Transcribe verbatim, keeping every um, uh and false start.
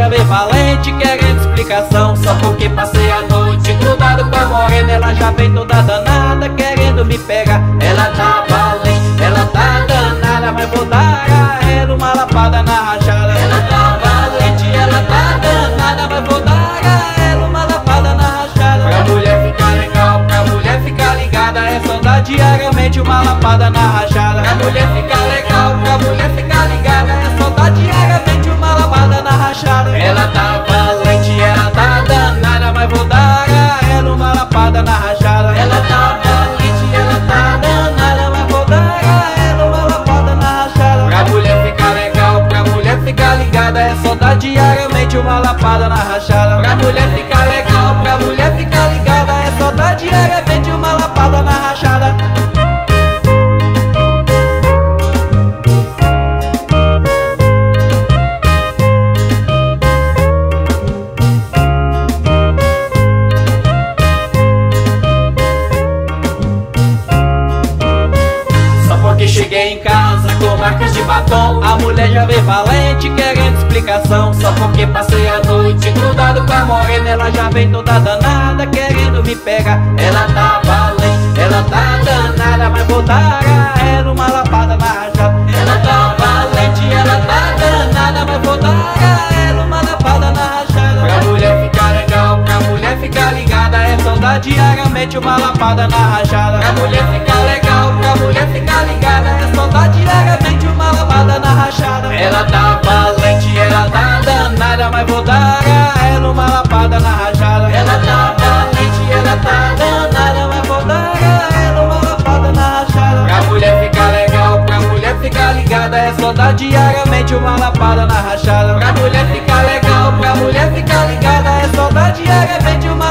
já vem valente querendo explicação. Só porque passei a noite grudado com a morena, ela já vem toda danada querendo me pegar. Ela tá valente, ela tá danada, mas vou dar a ela uma lapada na rachada. Ela tá valente, ela tá danada, mas vou dar a ela uma lapada na rachada. Pra mulher ficar legal, pra mulher ficar ligada, é só dar diariamente uma lapada na rachada. Pra mulher ficar legal, pra mulher ficar ligada, é só dar diariamente uma lapada na rachada. Ela tá valente, ela tá danada, mas vou dar a ela uma lapada na rachada. Ela tá valente, ela tá danada, mas vou dar a ela uma lapada na rachada. Pra mulher ficar legal, pra mulher ficar ligada, é só dar diariamente uma lapada na rachada. Pra mulher ficar legal, pra mulher ficar ligada, é só dar diariamente uma lapada na rachada. Cheguei em casa com marcas de batom, a mulher já veio valente querendo explicação. Só porque passei a noite grudado com a morena, ela já vem toda danada querendo me pegar. Ela tá valente, ela tá danada, mas vou dar a ela uma lapada na rachada. Ela tá valente, ela tá danada, mas vou dar a ela uma lapada na rachada. Pra mulher ficar legal, pra mulher ficar ligada, é só dar diariamente uma lapada na rachada. Pra mulher ficar legal, pra mulher ficar ligada, é só dar diariamente uma lapada na rachada. Ela tá valente, ela tá danada, mas vou dar a ela uma lapada na rachada. Ela tá valente, ela tá danada, mas vou dar a ela uma lapada na rachada. Pra mulher ficar legal, pra mulher ficar ligada, é só dar diariamente uma lapada na rachada. Pra mulher ficar legal, pra mulher ficar ligada, é só dar diariamente uma